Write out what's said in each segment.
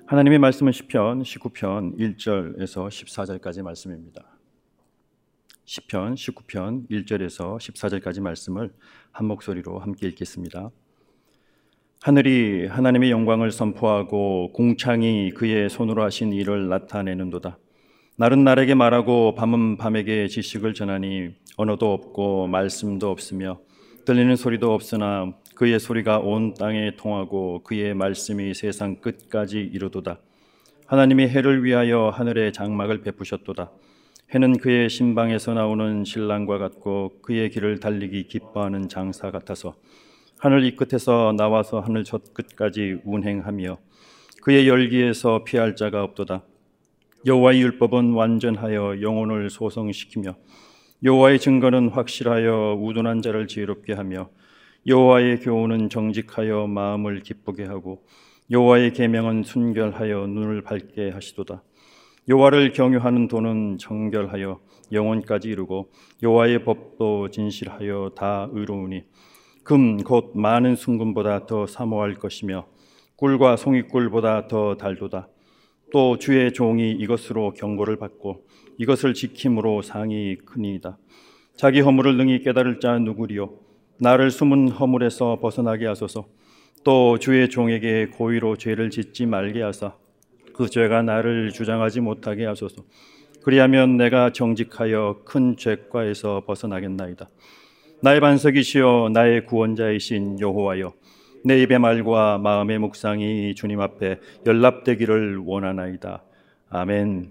하나님의 말씀은 시편 19편 1절에서 14절까지 말씀입니다. 시편 19편 1절에서 14절까지 말씀을 한 목소리로 함께 읽겠습니다. 하늘이 하나님의 영광을 선포하고 궁창이 그의 손으로 하신 일을 나타내는도다. 날은 날에게 말하고 밤은 밤에게 지식을 전하니 언어도 없고 말씀도 없으며 들리는 소리도 없으나 그의 소리가 온 땅에 통하고 그의 말씀이 세상 끝까지 이르도다. 하나님이 해를 위하여 하늘에 장막을 베푸셨도다. 해는 그의 신방에서 나오는 신랑과 같고 그의 길을 달리기 기뻐하는 장사 같아서 하늘 이 끝에서 나와서 하늘 저 끝까지 운행하며 그의 열기에서 피할 자가 없도다. 여호와의 율법은 완전하여 영혼을 소성시키며 여호와의 증거는 확실하여 우둔한 자를 지혜롭게 하며 여호와의 교훈은 정직하여 마음을 기쁘게 하고 여호와의 계명은 순결하여 눈을 밝게 하시도다. 여호와를 경유하는 도는 정결하여 영혼까지 이루고 여호와의 법도 진실하여 다 의로우니 금 곧 많은 순금보다 더 사모할 것이며 꿀과 송이꿀보다 더 달도다. 또 주의 종이 이것으로 경고를 받고 이것을 지킴으로 상이 크니이다. 자기 허물을 능히 깨달을 자 누구리요? 나를 숨은 허물에서 벗어나게 하소서. 또 주의 종에게 고의로 죄를 짓지 말게 하사 그 죄가 나를 주장하지 못하게 하소서. 그리하면 내가 정직하여 큰 죄과에서 벗어나겠나이다. 나의 반석이시여 나의 구원자이신 여호와여, 내 입의 말과 마음의 묵상이 주님 앞에 연락되기를 원하나이다. 아멘.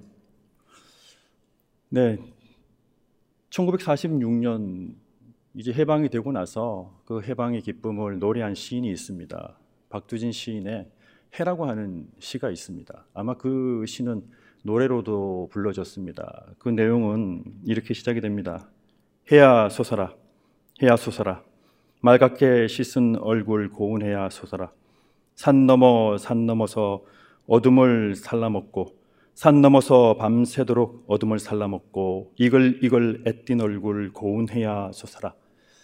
네, 1946년 이제 해방이 되고 나서 그 해방의 기쁨을 노래한 시인이 있습니다. 박두진 시인의 해라고 하는 시가 있습니다. 아마 그 시는 노래로도 불러졌습니다. 그 내용은 이렇게 시작이 됩니다. 해야 솟아라, 해야 솟아라, 맑게 씻은 얼굴 고운 해야 솟아라. 산 넘어서 어둠을 살라먹고 산 넘어서 밤새도록 어둠을 살라먹고 이글 애띤 얼굴 고운 해야 솟아라.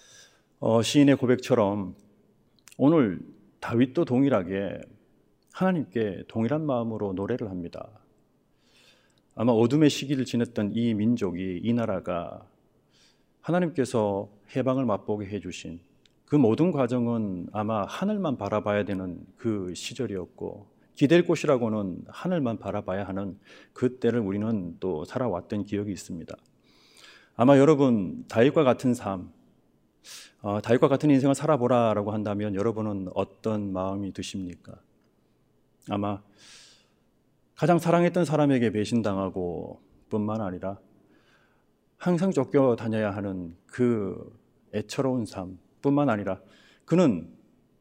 시인의 고백처럼 오늘 다윗도 동일하게 하나님께 동일한 마음으로 노래를 합니다. 아마 어둠의 시기를 지냈던 이 민족이, 이 나라가 하나님께서 해방을 맛보게 해주신 그 모든 과정은 아마 하늘만 바라봐야 되는 그 시절이었고 기댈 곳이라고는 하늘만 바라봐야 하는 그때를 우리는 또 살아왔던 기억이 있습니다. 아마 여러분 다윗과 같은 삶, 다윗과 같은 인생을 살아보라라고 한다면 여러분은 어떤 마음이 드십니까? 아마 가장 사랑했던 사람에게 배신당하고 뿐만 아니라 항상 쫓겨다녀야 하는 그 애처로운 삶 뿐만 아니라 그는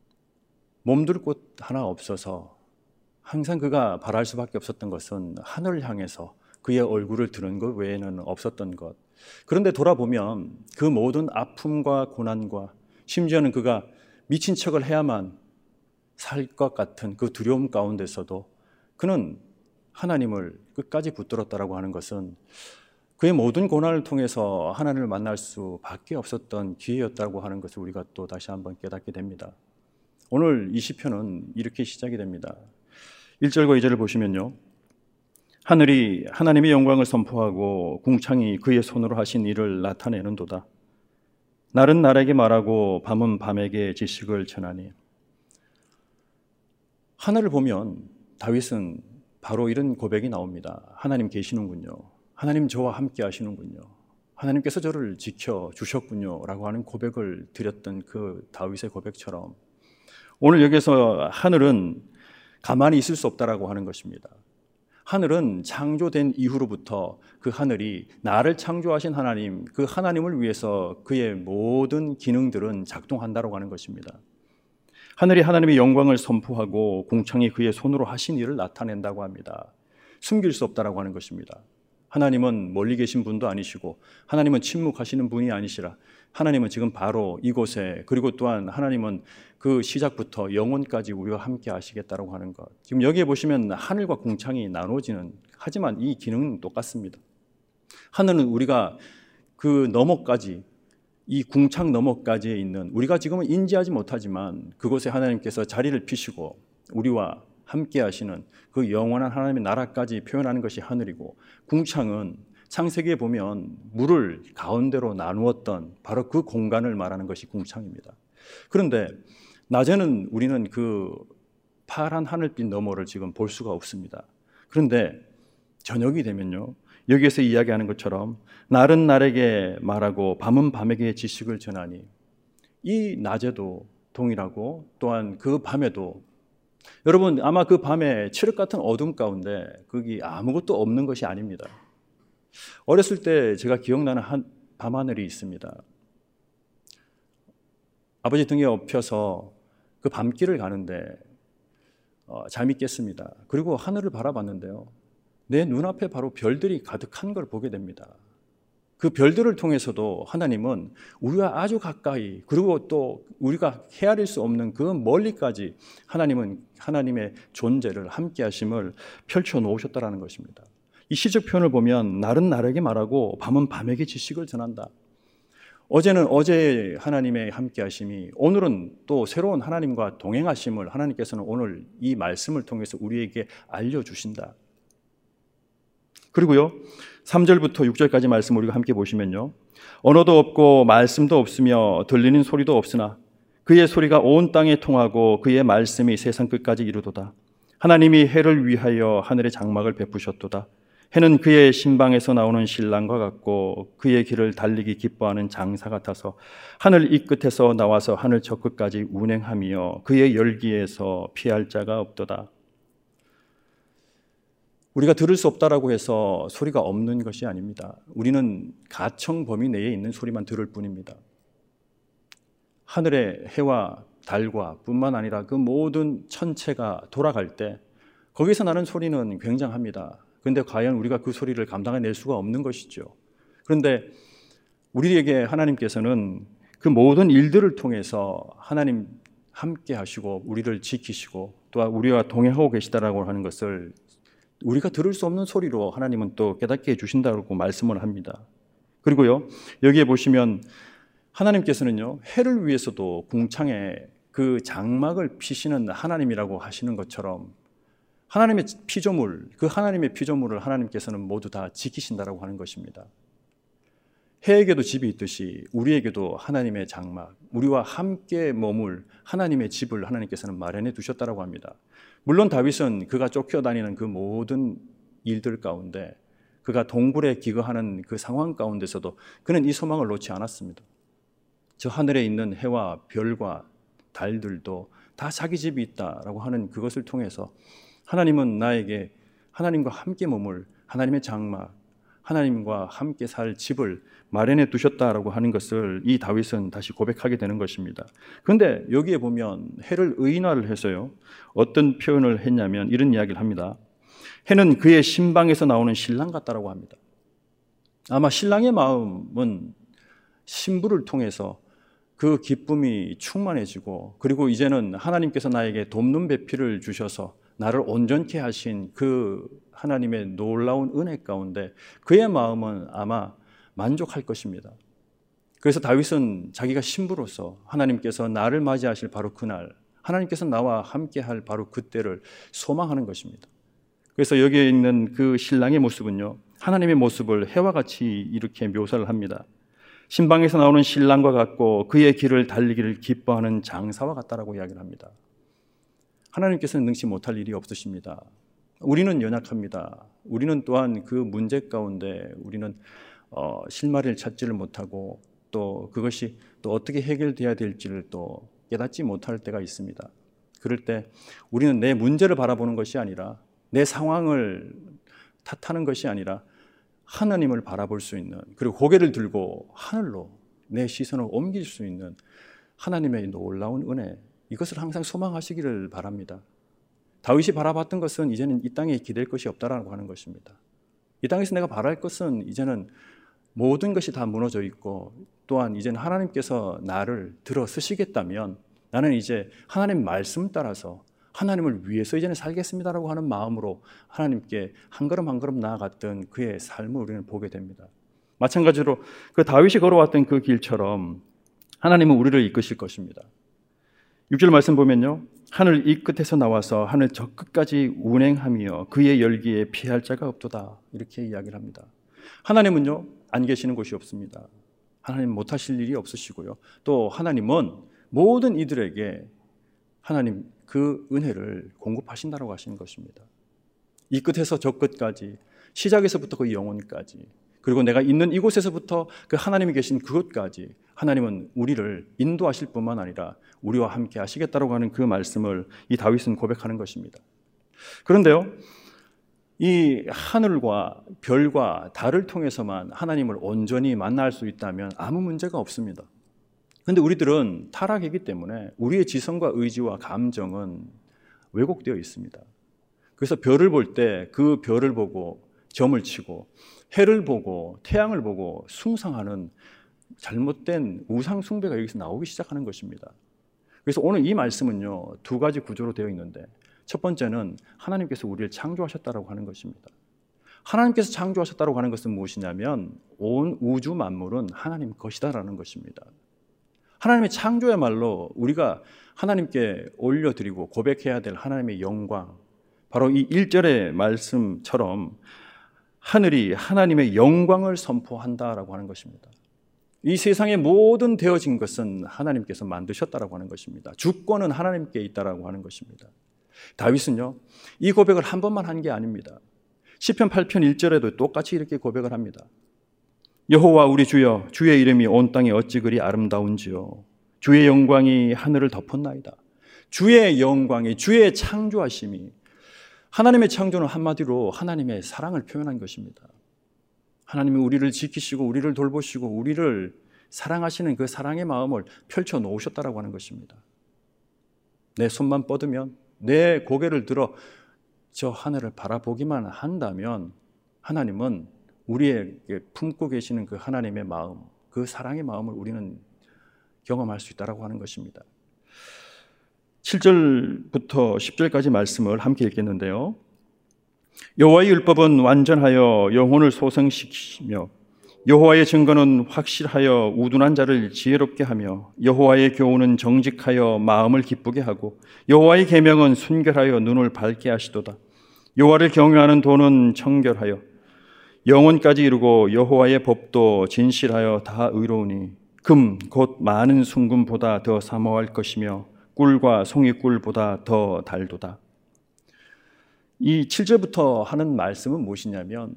몸둘 곳 하나 없어서 항상 그가 바랄 수밖에 없었던 것은 하늘을 향해서 그의 얼굴을 드는 것 외에는 없었던 것. 그런데 돌아보면 그 모든 아픔과 고난과 심지어는 그가 미친 척을 해야만 살 것 같은 그 두려움 가운데서도 그는 하나님을 끝까지 붙들었다라고 하는 것은 그의 모든 고난을 통해서 하나님을 만날 수밖에 없었던 기회였다고 하는 것을 우리가 또 다시 한번 깨닫게 됩니다. 오늘 이 시편은 이렇게 시작이 됩니다. 1절과 2절을 보시면요, 하늘이 하나님의 영광을 선포하고 궁창이 그의 손으로 하신 일을 나타내는도다. 날은 날에게 말하고 밤은 밤에게 지식을 전하니. 하늘을 보면 다윗은 바로 이런 고백이 나옵니다. 하나님 계시는군요. 하나님 저와 함께 하시는군요. 하나님께서 저를 지켜주셨군요 라고 하는 고백을 드렸던 그 다윗의 고백처럼 오늘 여기서 하늘은 가만히 있을 수 없다라고 하는 것입니다. 하늘은 창조된 이후로부터 그 하늘이 나를 창조하신 하나님, 그 하나님을 위해서 그의 모든 기능들은 작동한다라고 하는 것입니다. 하늘이 하나님의 영광을 선포하고 궁창이 그의 손으로 하신 일을 나타낸다고 합니다. 숨길 수 없다라고 하는 것입니다. 하나님은 멀리 계신 분도 아니시고 하나님은 침묵하시는 분이 아니시라. 하나님은 지금 바로 이곳에, 그리고 또한 하나님은 그 시작부터 영원까지 우리와 함께 하시겠다라고 하는 것. 지금 여기에 보시면 하늘과 궁창이 나눠지는, 하지만 이 기능은 똑같습니다. 하늘은 우리가 그 너머까지, 이 궁창 너머까지에 있는, 우리가 지금은 인지하지 못하지만 그곳에 하나님께서 자리를 피시고 우리와 함께 하시는 그 영원한 하나님의 나라까지 표현하는 것이 하늘이고, 궁창은 창세기에 보면 물을 가운데로 나누었던 바로 그 공간을 말하는 것이 궁창입니다. 그런데 낮에는 우리는 그 파란 하늘빛 너머를 지금 볼 수가 없습니다. 그런데 저녁이 되면요, 여기에서 이야기하는 것처럼 날은 날에게 말하고 밤은 밤에게 지식을 전하니, 이 낮에도 동일하고 또한 그 밤에도, 여러분 아마 그 밤에 칠흑 같은 어둠 가운데 거기 아무것도 없는 것이 아닙니다. 어렸을 때 제가 기억나는 밤하늘이 있습니다. 아버지 등에 엎혀서 그 밤길을 가는데 잠이 깼습니다. 그리고 하늘을 바라봤는데요, 내 눈앞에 바로 별들이 가득한 걸 보게 됩니다. 그 별들을 통해서도 하나님은 우리와 아주 가까이, 그리고 또 우리가 헤아릴 수 없는 그 멀리까지 하나님은 하나님의 존재를, 함께 하심을 펼쳐 놓으셨다라는 것입니다. 이 시적 표현을 보면 날은 날에게 말하고 밤은 밤에게 지식을 전한다. 어제는 어제의 하나님의 함께 하심이 오늘은 또 새로운 하나님과 동행하심을 하나님께서는 오늘 이 말씀을 통해서 우리에게 알려주신다. 그리고요, 3절부터 6절까지 말씀 우리가 함께 보시면요, 언어도 없고 말씀도 없으며 들리는 소리도 없으나 그의 소리가 온 땅에 통하고 그의 말씀이 세상 끝까지 이르도다. 하나님이 해를 위하여 하늘의 장막을 베푸셨도다. 해는 그의 신방에서 나오는 신랑과 같고 그의 길을 달리기 기뻐하는 장사 같아서 하늘 이 끝에서 나와서 하늘 저 끝까지 운행하며 그의 열기에서 피할 자가 없도다. 우리가 들을 수 없다라고 해서 소리가 없는 것이 아닙니다. 우리는 가청 범위 내에 있는 소리만 들을 뿐입니다. 하늘의 해와 달과 뿐만 아니라 그 모든 천체가 돌아갈 때 거기서 나는 소리는 굉장합니다. 그런데 과연 우리가 그 소리를 감당해낼 수가 없는 것이죠. 그런데 우리에게 하나님께서는 그 모든 일들을 통해서 하나님 함께 하시고 우리를 지키시고 또한 우리와 동행하고 계시다라고 하는 것을 우리가 들을 수 없는 소리로 하나님은 또 깨닫게 해주신다고 말씀을 합니다. 그리고요, 여기에 보시면 하나님께서는요, 해를 위해서도 궁창에 그 장막을 피시는 하나님이라고 하시는 것처럼 하나님의 피조물, 그 하나님의 피조물을 하나님께서는 모두 다 지키신다라고 하는 것입니다. 해에게도 집이 있듯이 우리에게도 하나님의 장막, 우리와 함께 머물 하나님의 집을 하나님께서는 마련해 두셨다라고 합니다. 물론 다윗은 그가 쫓겨다니는 그 모든 일들 가운데, 그가 동굴에 기거하는 그 상황 가운데서도 그는 이 소망을 놓지 않았습니다. 저 하늘에 있는 해와 별과 달들도 다 자기 집이 있다라고 하는 그것을 통해서 하나님은 나에게 하나님과 함께 머물 하나님의 장막, 하나님과 함께 살 집을 마련해 두셨다라고 하는 것을 이 다윗은 다시 고백하게 되는 것입니다. 그런데 여기에 보면 해를 의인화를 해서요, 어떤 표현을 했냐면 이런 이야기를 합니다. 해는 그의 신방에서 나오는 신랑 같다라고 합니다. 아마 신랑의 마음은 신부를 통해서 그 기쁨이 충만해지고, 그리고 이제는 하나님께서 나에게 돕는 배필을 주셔서 나를 온전케 하신 그 하나님의 놀라운 은혜 가운데 그의 마음은 아마 만족할 것입니다. 그래서 다윗은 자기가 신부로서 하나님께서 나를 맞이하실 바로 그날, 하나님께서 나와 함께할 바로 그때를 소망하는 것입니다. 그래서 여기에 있는 그 신랑의 모습은요, 하나님의 모습을 해와 같이 이렇게 묘사를 합니다. 신방에서 나오는 신랑과 같고 그의 길을 달리기를 기뻐하는 장사와 같다라고 이야기를 합니다. 하나님께서는 능치 못할 일이 없으십니다. 우리는 연약합니다. 우리는 또한 그 문제 가운데 우리는 실마리를 찾지를 못하고 또 그것이 또 어떻게 해결돼야 될지를 또 깨닫지 못할 때가 있습니다. 그럴 때 우리는 내 문제를 바라보는 것이 아니라, 내 상황을 탓하는 것이 아니라 하나님을 바라볼 수 있는, 그리고 고개를 들고 하늘로 내 시선을 옮길 수 있는 하나님의 놀라운 은혜, 이것을 항상 소망하시기를 바랍니다. 다윗이 바라봤던 것은 이제는 이 땅에 기댈 것이 없다라고 하는 것입니다. 이 땅에서 내가 바랄 것은 이제는 모든 것이 다 무너져 있고, 또한 이제는 하나님께서 나를 들어 쓰시겠다면 나는 이제 하나님 말씀 따라서 하나님을 위해서 이제는 살겠습니다라고 하는 마음으로 하나님께 한 걸음 한 걸음 나아갔던 그의 삶을 우리는 보게 됩니다. 마찬가지로 그 다윗이 걸어왔던 그 길처럼 하나님은 우리를 이끄실 것입니다. 6절 말씀 보면요, 하늘 이 끝에서 나와서 하늘 저 끝까지 운행하며 그의 열기에 피할 자가 없도다, 이렇게 이야기를 합니다. 하나님은요 안 계시는 곳이 없습니다. 하나님 못하실 일이 없으시고요, 또 하나님은 모든 이들에게 하나님 그 은혜를 공급하신다고 하시는 것입니다. 이 끝에서 저 끝까지, 시작에서부터 그 영혼까지, 그리고 내가 있는 이곳에서부터 그 하나님이 계신 그곳까지 하나님은 우리를 인도하실 뿐만 아니라 우리와 함께 하시겠다고 하는 그 말씀을 이 다윗은 고백하는 것입니다. 그런데요, 이 하늘과 별과 달을 통해서만 하나님을 온전히 만날 수 있다면 아무 문제가 없습니다. 그런데 우리들은 타락이기 때문에 우리의 지성과 의지와 감정은 왜곡되어 있습니다. 그래서 별을 볼 때 그 별을 보고 점을 치고, 해를 보고 태양을 보고 숭상하는 잘못된 우상 숭배가 여기서 나오기 시작하는 것입니다. 그래서 오늘 이 말씀은요, 두 가지 구조로 되어 있는데, 첫 번째는 하나님께서 우리를 창조하셨다고 하는 것입니다. 하나님께서 창조하셨다고 하는 것은 무엇이냐면 온 우주 만물은 하나님 것이다라는 것입니다. 하나님의 창조야말로 우리가 하나님께 올려드리고 고백해야 될 하나님의 영광, 바로 이 1절의 말씀처럼 하늘이 하나님의 영광을 선포한다라고 하는 것입니다. 이 세상의 모든 되어진 것은 하나님께서 만드셨다라고 하는 것입니다. 주권은 하나님께 있다라고 하는 것입니다. 다윗은요, 이 고백을 한 번만 한 게 아닙니다. 시편 8편 1절에도 똑같이 이렇게 고백을 합니다. 여호와 우리 주여, 주의 이름이 온 땅에 어찌 그리 아름다운지요. 주의 영광이 하늘을 덮었나이다. 주의 영광이, 주의 창조하심이, 하나님의 창조는 한마디로 하나님의 사랑을 표현한 것입니다. 하나님이 우리를 지키시고 우리를 돌보시고 우리를 사랑하시는 그 사랑의 마음을 펼쳐 놓으셨다라고 하는 것입니다. 내 손만 뻗으면, 내 고개를 들어 저 하늘을 바라보기만 한다면 하나님은 우리에게 품고 계시는 그 하나님의 마음, 그 사랑의 마음을 우리는 경험할 수 있다라고 하는 것입니다. 7절부터 10절까지 말씀을 함께 읽겠는데요. 여호와의 율법은 완전하여 영혼을 소생시키며 여호와의 증거는 확실하여 우둔한 자를 지혜롭게 하며 여호와의 교훈은 정직하여 마음을 기쁘게 하고 여호와의 계명은 순결하여 눈을 밝게 하시도다. 여호와를 경외하는 도는 청결하여 영혼까지 이루고 여호와의 법도 진실하여 다 의로우니 금 곧 많은 순금보다 더 사모할 것이며 꿀과 송이꿀보다 더 달도다. 이 7절부터 하는 말씀은 무엇이냐면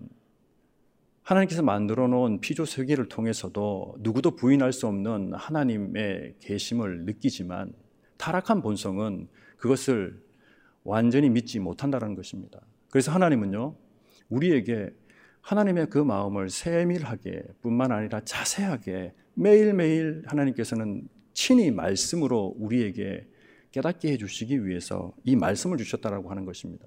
하나님께서 만들어 놓은 피조 세계를 통해서도 누구도 부인할 수 없는 하나님의 계심을 느끼지만 타락한 본성은 그것을 완전히 믿지 못한다는 것입니다. 그래서 하나님은요, 우리에게 하나님의 그 마음을 세밀하게 뿐만 아니라 자세하게 매일매일 하나님께서는 친히 말씀으로 우리에게 깨닫게 해주시기 위해서 이 말씀을 주셨다라고 하는 것입니다.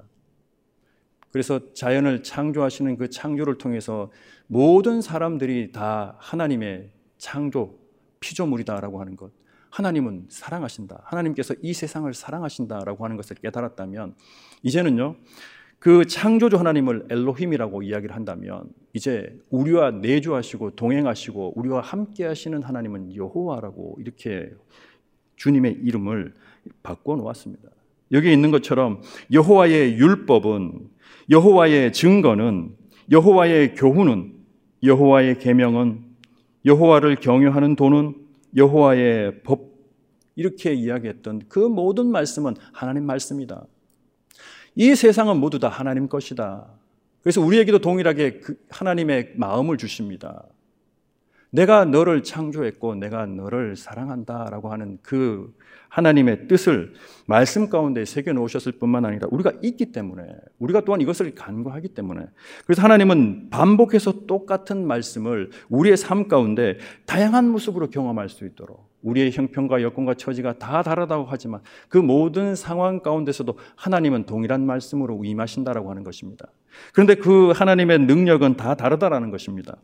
그래서 자연을 창조하시는 그 창조를 통해서 모든 사람들이 다 하나님의 창조 피조물이다라고 하는 것, 하나님은 사랑하신다, 하나님께서 이 세상을 사랑하신다라고 하는 것을 깨달았다면 이제는요, 그 창조주 하나님을 엘로힘이라고 이야기를 한다면 이제 우리와 내주하시고 동행하시고 우리와 함께 하시는 하나님은 여호와라고 이렇게 주님의 이름을 바꿔 놓았습니다. 여기 있는 것처럼 여호와의 율법은, 여호와의 증거는, 여호와의 교훈은, 여호와의 계명은, 여호와를 경외하는 도는, 여호와의 법, 이렇게 이야기했던 그 모든 말씀은 하나님 말씀이다. 이 세상은 모두 다 하나님 것이다. 그래서 우리에게도 동일하게 그 하나님의 마음을 주십니다. 내가 너를 창조했고 내가 너를 사랑한다라고 하는 그 하나님의 뜻을 말씀 가운데 새겨놓으셨을 뿐만 아니라 우리가 있기 때문에, 우리가 또한 이것을 간구하기 때문에, 그래서 하나님은 반복해서 똑같은 말씀을 우리의 삶 가운데 다양한 모습으로 경험할 수 있도록, 우리의 형편과 여건과 처지가 다 다르다고 하지만 그 모든 상황 가운데서도 하나님은 동일한 말씀으로 임하신다라고 하는 것입니다. 그런데 그 하나님의 능력은 다 다르다라는 것입니다.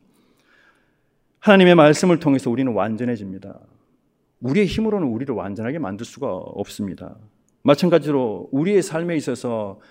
하나님의 말씀을 통해서 우리는 완전해집니다. 우리의 힘으로는 우리를 완전하게 만들 수가 없습니다. 마찬가지로 우리의 삶에 있어서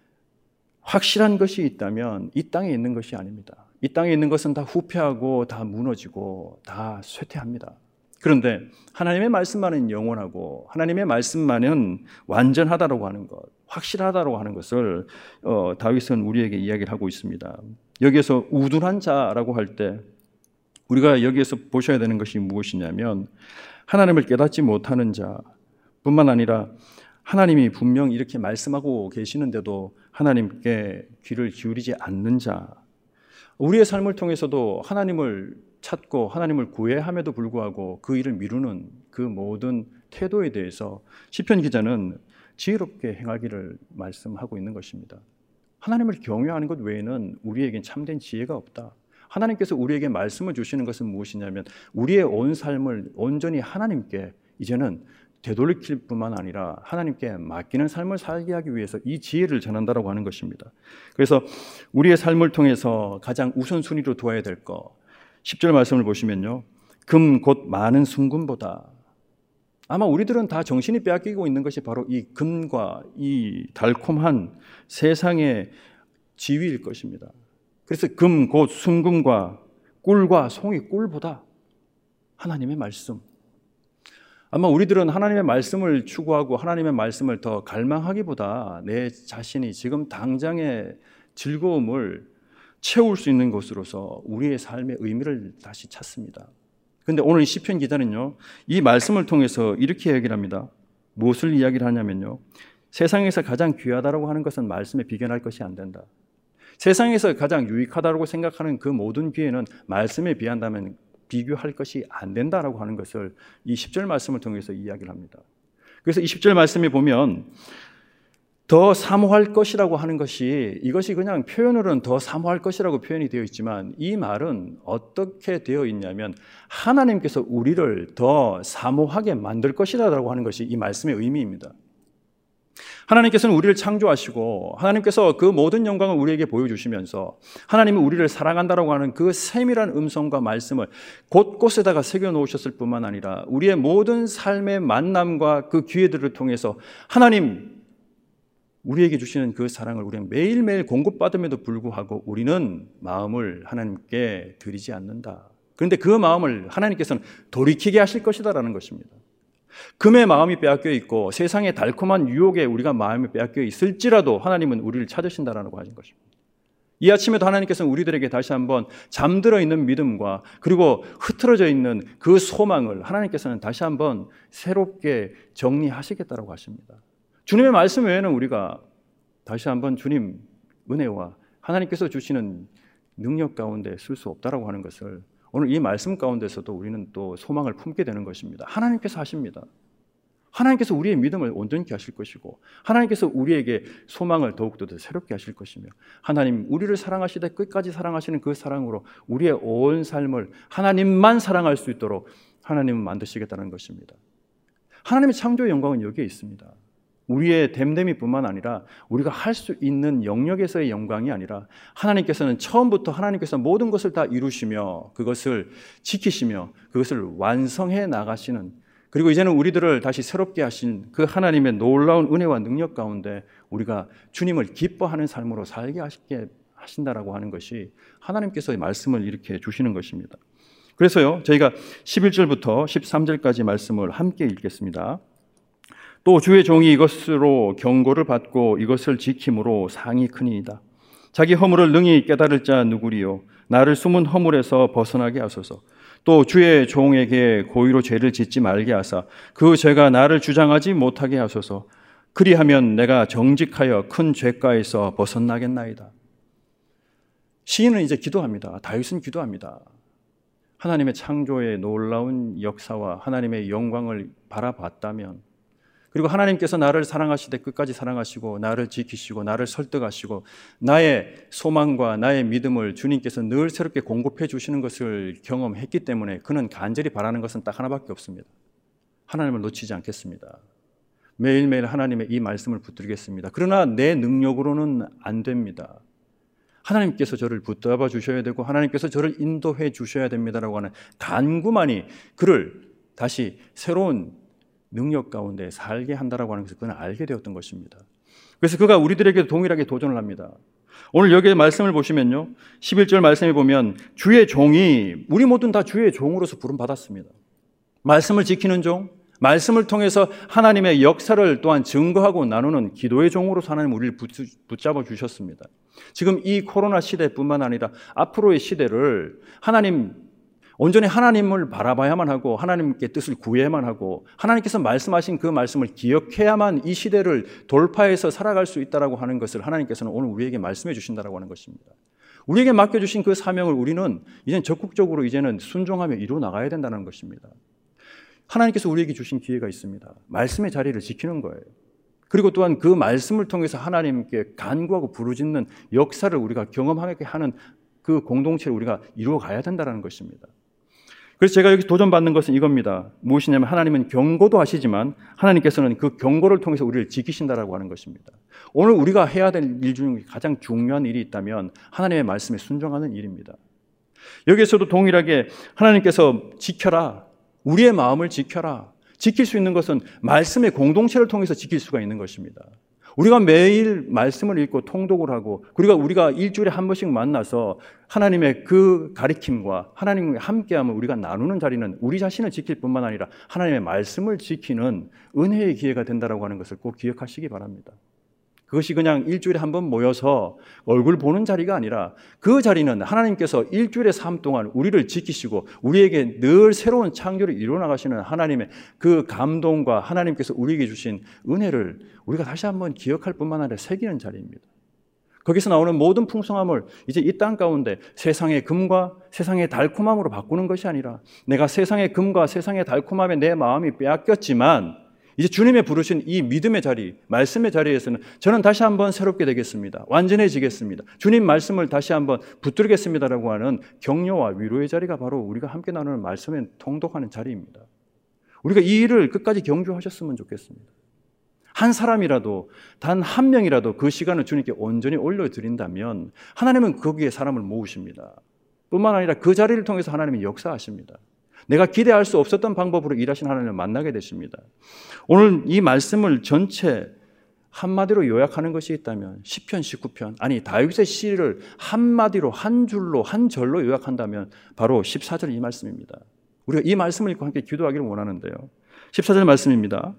확실한 것이 있다면 이 땅에 있는 것이 아닙니다. 이 땅에 있는 것은 다 후패하고 다 무너지고 다 쇠퇴합니다. 그런데 하나님의 말씀만은 영원하고 하나님의 말씀만은 완전하다라고 하는 것, 확실하다라고 하는 것을 다윗은 우리에게 이야기를 하고 있습니다. 여기에서 우둔한 자라고 할 때 우리가 여기에서 보셔야 되는 것이 무엇이냐면 하나님을 깨닫지 못하는 자뿐만 아니라 하나님이 분명 이렇게 말씀하고 계시는데도 하나님께 귀를 기울이지 않는 자, 우리의 삶을 통해서도 하나님을 찾고 하나님을 구해함에도 불구하고 그 일을 미루는 그 모든 태도에 대해서 시편 기자는 지혜롭게 행하기를 말씀하고 있는 것입니다. 하나님을 경외하는 것 외에는 우리에겐 참된 지혜가 없다. 하나님께서 우리에게 말씀을 주시는 것은 무엇이냐면 우리의 온 삶을 온전히 하나님께 이제는 되돌릴 뿐만 아니라 하나님께 맡기는 삶을 살게 하기 위해서 이 지혜를 전한다라고 하는 것입니다. 그래서 우리의 삶을 통해서 가장 우선순위로 두어야 될 것, 10절 말씀을 보시면요, 금 곧 많은 순금보다, 아마 우리들은 다 정신이 빼앗기고 있는 것이 바로 이 금과 이 달콤한 세상의 지위일 것입니다. 그래서 금 곧 순금과 꿀과 송이 꿀보다 하나님의 말씀, 아마 우리들은 하나님의 말씀을 추구하고 하나님의 말씀을 더 갈망하기보다 내 자신이 지금 당장의 즐거움을 채울 수 있는 것으로서 우리의 삶의 의미를 다시 찾습니다. 그런데 오늘 이 시편 기자는요, 이 말씀을 통해서 이렇게 얘기를 합니다. 무엇을 이야기를 하냐면요, 세상에서 가장 귀하다라고 하는 것은 말씀에 비견할 것이 안 된다. 세상에서 가장 유익하다고 생각하는 그 모든 기회는 말씀에 비한다면 비교할 것이 안 된다라고 하는 것을 이 10절 말씀을 통해서 이야기를 합니다. 그래서 이 10절 말씀에 보면 더 사모할 것이라고 하는 것이, 이것이 그냥 표현으로는 더 사모할 것이라고 표현이 되어 있지만 이 말은 어떻게 되어 있냐면 하나님께서 우리를 더 사모하게 만들 것이라고 하는 것이 이 말씀의 의미입니다. 하나님께서는 우리를 창조하시고 하나님께서 그 모든 영광을 우리에게 보여주시면서 하나님은 우리를 사랑한다라고 하는 그 세밀한 음성과 말씀을 곳곳에다가 새겨놓으셨을 뿐만 아니라 우리의 모든 삶의 만남과 그 기회들을 통해서 하나님 우리에게 주시는 그 사랑을 우리는 매일매일 공급받음에도 불구하고 우리는 마음을 하나님께 드리지 않는다. 그런데 그 마음을 하나님께서는 돌이키게 하실 것이다라는 것입니다. 금의 마음이 빼앗겨 있고 세상의 달콤한 유혹에 우리가 마음이 빼앗겨 있을지라도 하나님은 우리를 찾으신다라고 하신 것입니다. 이 아침에도 하나님께서는 우리들에게 다시 한번 잠들어 있는 믿음과 그리고 흐트러져 있는 그 소망을 하나님께서는 다시 한번 새롭게 정리하시겠다라고 하십니다. 주님의 말씀 외에는 우리가 다시 한번 주님 은혜와 하나님께서 주시는 능력 가운데 쓸 수 없다라고 하는 것을 오늘 이 말씀 가운데서도 우리는 또 소망을 품게 되는 것입니다. 하나님께서 하십니다. 하나님께서 우리의 믿음을 온전케 하실 것이고 하나님께서 우리에게 소망을 더욱더 새롭게 하실 것이며 하나님 우리를 사랑하시되 끝까지 사랑하시는 그 사랑으로 우리의 온 삶을 하나님만 사랑할 수 있도록 하나님은 만드시겠다는 것입니다. 하나님의 창조의 영광은 여기에 있습니다. 우리의 됨됨이뿐만 아니라 우리가 할 수 있는 영역에서의 영광이 아니라 하나님께서는 처음부터 하나님께서 모든 것을 다 이루시며 그것을 지키시며 그것을 완성해 나가시는, 그리고 이제는 우리들을 다시 새롭게 하신 그 하나님의 놀라운 은혜와 능력 가운데 우리가 주님을 기뻐하는 삶으로 살게 하신다라고 하는 것이 하나님께서의 말씀을 이렇게 주시는 것입니다. 그래서요, 저희가 11절부터 13절까지 말씀을 함께 읽겠습니다. 또 주의 종이 이것으로 경고를 받고 이것을 지킴으로 상이 크니이다. 자기 허물을 능히 깨달을 자 누구리요? 나를 숨은 허물에서 벗어나게 하소서. 또 주의 종에게 고의로 죄를 짓지 말게 하사 그 죄가 나를 주장하지 못하게 하소서. 그리하면 내가 정직하여 큰 죄가에서 벗어나겠나이다. 시인은 이제 기도합니다. 다윗은 기도합니다. 하나님의 창조의 놀라운 역사와 하나님의 영광을 바라봤다면, 그리고 하나님께서 나를 사랑하시되 끝까지 사랑하시고 나를 지키시고 나를 설득하시고 나의 소망과 나의 믿음을 주님께서 늘 새롭게 공급해 주시는 것을 경험했기 때문에 그는 간절히 바라는 것은 딱 하나밖에 없습니다. 하나님을 놓치지 않겠습니다. 매일매일 하나님의 이 말씀을 붙들겠습니다. 그러나 내 능력으로는 안 됩니다. 하나님께서 저를 붙잡아 주셔야 되고 하나님께서 저를 인도해 주셔야 됩니다라고 하는 간구만이 그를 다시 새로운 능력 가운데 살게 한다라고 하는 것을 그는 알게 되었던 것입니다. 그래서 그가 우리들에게 동일하게 도전을 합니다. 오늘 여기에 말씀을 보시면요, 11절 말씀에 보면 주의 종이, 우리 모두는 다 주의 종으로서 부름받았습니다. 말씀을 지키는 종, 말씀을 통해서 하나님의 역사를 또한 증거하고 나누는 기도의 종으로 하나님 우리를 붙잡아 주셨습니다. 지금 이 코로나 시대뿐만 아니라 앞으로의 시대를 온전히 하나님을 바라봐야만 하고 하나님께 뜻을 구해야만 하고 하나님께서 말씀하신 그 말씀을 기억해야만 이 시대를 돌파해서 살아갈 수 있다라고 하는 것을 하나님께서는 오늘 우리에게 말씀해 주신다라고 하는 것입니다. 우리에게 맡겨주신 그 사명을 우리는 이제는 적극적으로 이제는 순종하며 이루어 나가야 된다는 것입니다. 하나님께서 우리에게 주신 기회가 있습니다. 말씀의 자리를 지키는 거예요. 그리고 또한 그 말씀을 통해서 하나님께 간구하고 부르짖는 역사를 우리가 경험하게 하는 그 공동체를 우리가 이루어 가야 된다는 것입니다. 그래서 제가 여기 도전받는 것은 이겁니다. 무엇이냐면 하나님은 경고도 하시지만 하나님께서는 그 경고를 통해서 우리를 지키신다라고 하는 것입니다. 오늘 우리가 해야 될 일 중 가장 중요한 일이 있다면 하나님의 말씀에 순종하는 일입니다. 여기에서도 동일하게 하나님께서 지켜라, 우리의 마음을 지켜라. 지킬 수 있는 것은 말씀의 공동체를 통해서 지킬 수가 있는 것입니다. 우리가 매일 말씀을 읽고 통독을 하고 그리고 우리가 일주일에 한 번씩 만나서 하나님의 그 가르침과 하나님과 함께하면 우리가 나누는 자리는 우리 자신을 지킬 뿐만 아니라 하나님의 말씀을 지키는 은혜의 기회가 된다고 하는 것을 꼭 기억하시기 바랍니다. 그것이 그냥 일주일에 한 번 모여서 얼굴 보는 자리가 아니라 그 자리는 하나님께서 일주일의 삶 동안 우리를 지키시고 우리에게 늘 새로운 창조를 이루어 나가시는 하나님의 그 감동과 하나님께서 우리에게 주신 은혜를 우리가 다시 한번 기억할 뿐만 아니라 새기는 자리입니다. 거기서 나오는 모든 풍성함을 이제 이 땅 가운데 세상의 금과 세상의 달콤함으로 바꾸는 것이 아니라 내가 세상의 금과 세상의 달콤함에 내 마음이 빼앗겼지만 이제 주님의 부르신 이 믿음의 자리, 말씀의 자리에서는 저는 다시 한번 새롭게 되겠습니다. 완전해지겠습니다. 주님 말씀을 다시 한번 붙들겠습니다라고 하는 격려와 위로의 자리가 바로 우리가 함께 나누는 말씀에 통독하는 자리입니다. 우리가 이 일을 끝까지 경주하셨으면 좋겠습니다. 한 사람이라도, 단 한 명이라도 그 시간을 주님께 온전히 올려드린다면 하나님은 거기에 사람을 모으십니다. 뿐만 아니라 그 자리를 통해서 하나님이 역사하십니다. 내가 기대할 수 없었던 방법으로 일하신 하나님을 만나게 되십니다. 오늘 이 말씀을 전체 한마디로 요약하는 것이 있다면 시편 19편, 아니 다윗의 시를 한마디로 한 줄로 한 절로 요약한다면 바로 14절 이 말씀입니다. 우리가 이 말씀을 읽고 함께 기도하기를 원하는데요. 14절 말씀입니다.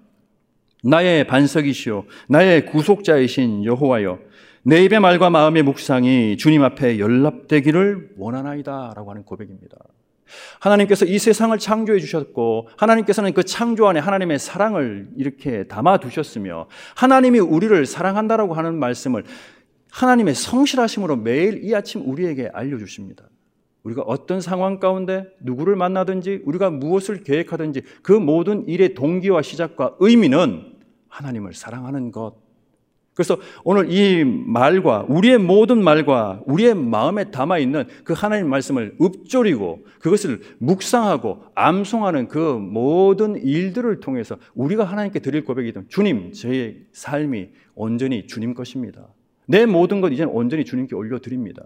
나의 반석이시오 나의 구속자이신 여호와여 내 입의 말과 마음의 묵상이 주님 앞에 연락되기를 원하나이다 라고 하는 고백입니다. 하나님께서 이 세상을 창조해 주셨고 하나님께서는 그 창조 안에 하나님의 사랑을 이렇게 담아 두셨으며 하나님이 우리를 사랑한다라고 하는 말씀을 하나님의 성실하심으로 매일 이 아침 우리에게 알려주십니다. 우리가 어떤 상황 가운데 누구를 만나든지 우리가 무엇을 계획하든지 그 모든 일의 동기와 시작과 의미는 하나님을 사랑하는 것. 그래서 오늘 이 말과 우리의 모든 말과 우리의 마음에 담아있는 그 하나님 말씀을 읊조리고 그것을 묵상하고 암송하는 그 모든 일들을 통해서 우리가 하나님께 드릴 고백이든 주님, 제 삶이 온전히 주님 것입니다. 내 모든 것 이제는 온전히 주님께 올려드립니다.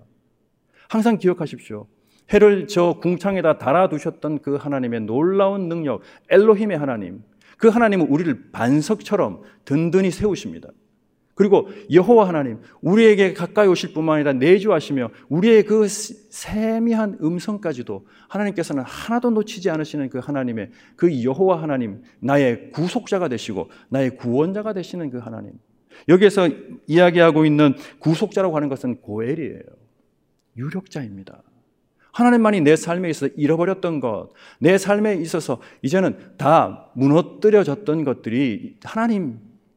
항상 기억하십시오. 해를 저 궁창에다 달아두셨던 그 하나님의 놀라운 능력, 엘로힘의 하나님, 그 하나님은 우리를 반석처럼 든든히 세우십니다. 그리고 여호와 하나님, 우리에게 가까이 오실 뿐만 아니라 내주하시며 우리의 그 세미한 음성까지도 하나님께서는 하나도 놓치지 않으시는 그 하나님의 그 여호와 하나님, 나의 구속자가 되시고 나의 구원자가 되시는 그 하나님. 여기에서 이야기하고 있는 구속자라고 하는 것은 고엘이에요. 유력자입니다. 하나님만이 내 삶에 있어서 잃어버렸던 것, 내 삶에 있어서 이제는 다 무너뜨려졌던 것들이 하나님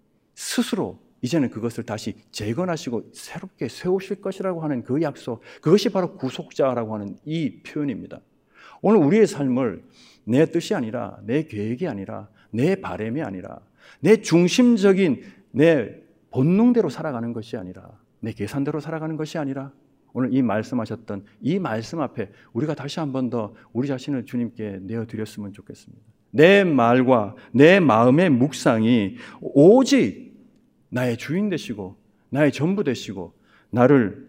스스로 이제는 그것을 다시 재건하시고 새롭게 세우실 것이라고 하는 그 약속, 그것이 바로 구속자라고 하는 이 표현입니다. 오늘 우리의 삶을 내 뜻이 아니라 내 계획이 아니라 내 바람이 아니라 내 중심적인 내 본능대로 살아가는 것이 아니라 내 계산대로 살아가는 것이 아니라 오늘 이 말씀하셨던 이 말씀 앞에 우리가 다시 한 번 더 우리 자신을 주님께 내어드렸으면 좋겠습니다. 내 말과 내 마음의 묵상이 오직 나의 주인 되시고 나의 전부 되시고 나를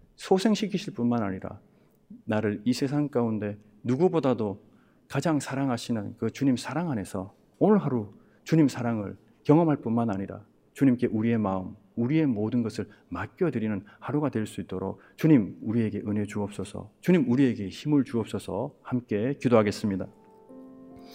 소생시키실 뿐만 아니라 나를 이 세상 가운데 누구보다도 가장 사랑하시는 그 주님 사랑 안에서 오늘 하루 주님 사랑을 경험할 뿐만 아니라 주님께 우리의 마음, 우리의 모든 것을 맡겨드리는 하루가 될 수 있도록 주님 우리에게 은혜 주옵소서, 주님 우리에게 힘을 주옵소서. 함께 기도하겠습니다.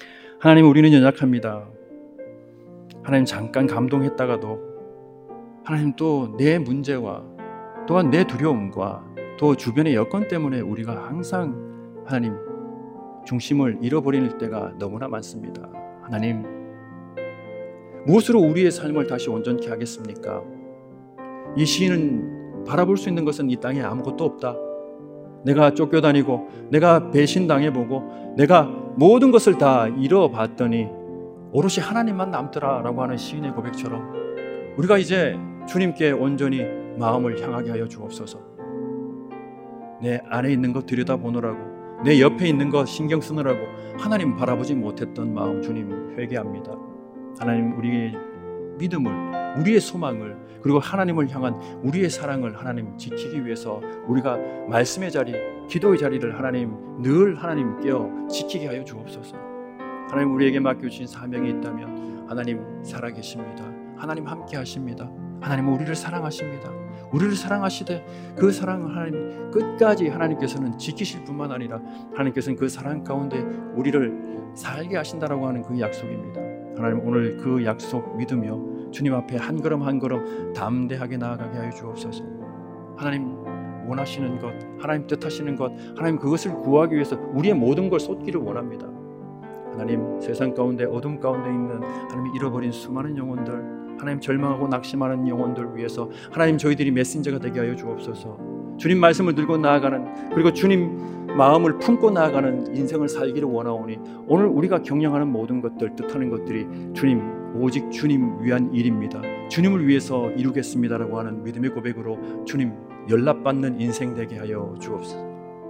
하나님, 우리는 연약합니다. 하나님, 잠깐 감동했다가도 하나님 또 내 문제와 또한 내 두려움과 또 주변의 여건 때문에 우리가 항상 하나님 중심을 잃어버릴 때가 너무나 많습니다. 하나님, 무엇으로 우리의 삶을 다시 온전케 하겠습니까? 이 시인은 바라볼 수 있는 것은 이 땅에 아무것도 없다. 내가 쫓겨다니고 내가 배신당해보고 내가 모든 것을 다 잃어봤더니 오롯이 하나님만 남더라 라고 하는 시인의 고백처럼 우리가 이제 주님께 온전히 마음을 향하게 하여 주옵소서. 내 안에 있는 것 들여다보느라고, 내 옆에 있는 것 신경 쓰느라고 하나님 바라보지 못했던 마음 주님 회개합니다. 하나님, 우리의 믿음을, 우리의 소망을, 그리고 하나님을 향한 우리의 사랑을 하나님 지키기 위해서 우리가 말씀의 자리, 기도의 자리를 하나님 늘 하나님 깨어 지키게 하여 주옵소서. 하나님, 우리에게 맡겨주신 사명이 있다면 하나님 살아계십니다. 하나님 함께 하십니다. 하나님 우리를 사랑하십니다. 우리를 사랑하시되 그 사랑을 하나님 끝까지 하나님께서는 지키실 뿐만 아니라 하나님께서는 그 사랑 가운데 우리를 살게 하신다라고 하는 그 약속입니다. 하나님, 오늘 그 약속 믿으며 주님 앞에 한 걸음 한 걸음 담대하게 나아가게 하여 주옵소서. 하나님 원하시는 것, 하나님 뜻하시는 것, 하나님 그것을 구하기 위해서 우리의 모든 걸 쏟기를 원합니다. 하나님, 세상 가운데 어둠 가운데 있는 하나님 잃어버린 수많은 영혼들, 하나님 절망하고 낙심하는 영혼들 위해서 하나님 저희들이 메신저가 되게 하여 주옵소서. 주님 말씀을 들고 나아가는, 그리고 주님 마음을 품고 나아가는 인생을 살기를 원하오니 오늘 우리가 경영하는 모든 것들, 뜻하는 것들이 주님, 오직 주님 위한 일입니다. 주님을 위해서 이루겠습니다라고 하는 믿음의 고백으로 주님 연락받는 인생 되게 하여 주옵소서.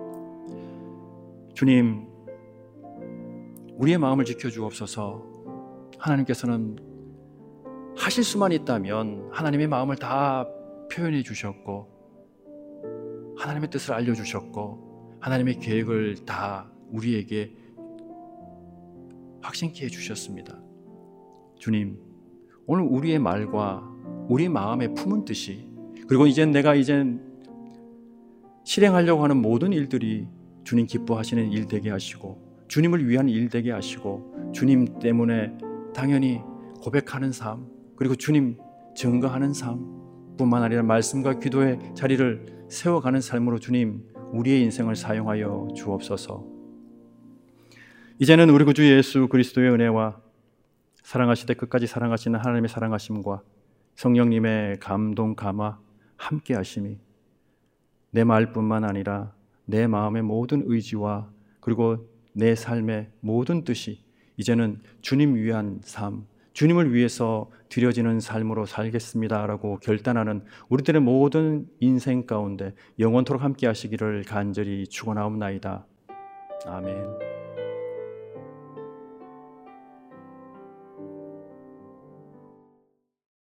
주님, 우리의 마음을 지켜주옵소서. 하나님께서는 하실 수만 있다면 하나님의 마음을 다 표현해 주셨고 하나님의 뜻을 알려주셨고 하나님의 계획을 다 우리에게 확신케 해주셨습니다. 주님, 오늘 우리의 말과 우리 마음에 품은 뜻이, 그리고 내가 실행하려고 하는 모든 일들이 주님 기뻐하시는 일 되게 하시고 주님을 위한 일 되게 하시고 주님 때문에 당연히 고백하는 삶, 그리고 주님 증거하는 삶 뿐만 아니라 말씀과 기도의 자리를 세워가는 삶으로 주님 우리의 인생을 사용하여 주옵소서. 이제는 우리 구주 예수 그리스도의 은혜와 사랑하시되 끝까지 사랑하시는 하나님의 사랑하심과 성령님의 감동 감화 함께 하심이 내 말뿐만 아니라 내 마음의 모든 의지와 그리고 내 삶의 모든 뜻이 이제는 주님 위한 삶, 주님을 위해서 드려지는 삶으로 살겠습니다라고 결단하는 우리들의 모든 인생 가운데 영원토록 함께 하시기를 간절히 축원하옵나이다. 아멘.